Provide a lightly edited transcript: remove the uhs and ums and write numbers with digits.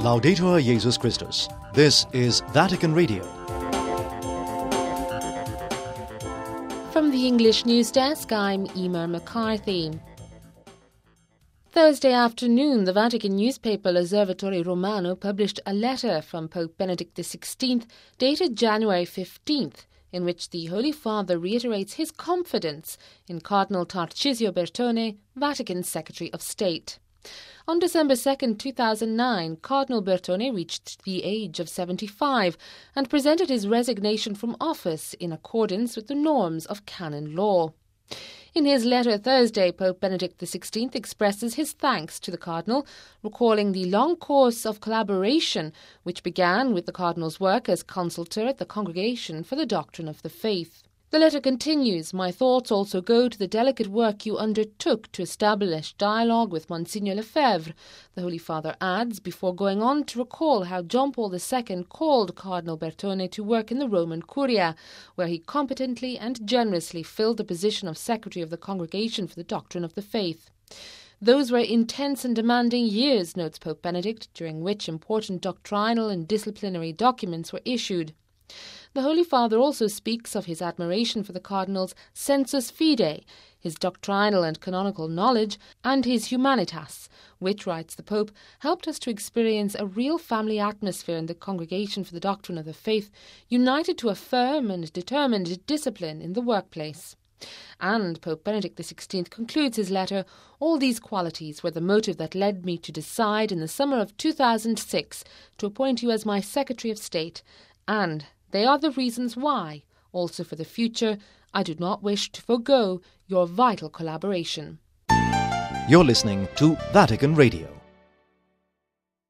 Laudetur Jesus Christus. This is Vatican Radio. From the English News Desk, I'm Emer McCarthy. Thursday afternoon, the Vatican newspaper L'Osservatore Romano published a letter from Pope Benedict XVI, dated January 15th, in which the Holy Father reiterates his confidence in Cardinal Tarcisio Bertone, Vatican Secretary of State. On December 2, 2009, Cardinal Bertone reached the age of 75 and presented his resignation from office in accordance with the norms of canon law. In his letter Thursday, Pope Benedict XVI expresses his thanks to the Cardinal, recalling the long course of collaboration which began with the Cardinal's work as consultor at the Congregation for the Doctrine of the Faith. The letter continues, "My thoughts also go to the delicate work you undertook to establish dialogue with Monsignor Lefebvre." The Holy Father adds, before going on to recall how John Paul II called Cardinal Bertone to work in the Roman Curia, where he competently and generously filled the position of Secretary of the Congregation for the Doctrine of the Faith. Those were intense and demanding years, notes Pope Benedict, during which important doctrinal and disciplinary documents were issued. The Holy Father also speaks of his admiration for the Cardinal's sensus fidei, his doctrinal and canonical knowledge, and his humanitas, which, writes the Pope, helped us to experience a real family atmosphere in the Congregation for the Doctrine of the Faith, united to a firm and determined discipline in the workplace. And Pope Benedict XVI concludes his letter, "All these qualities were the motive that led me to decide in the summer of 2006 to appoint you as my Secretary of State, and they are the reasons why, also for the future, I do not wish to forgo your vital collaboration." You're listening to Vatican Radio.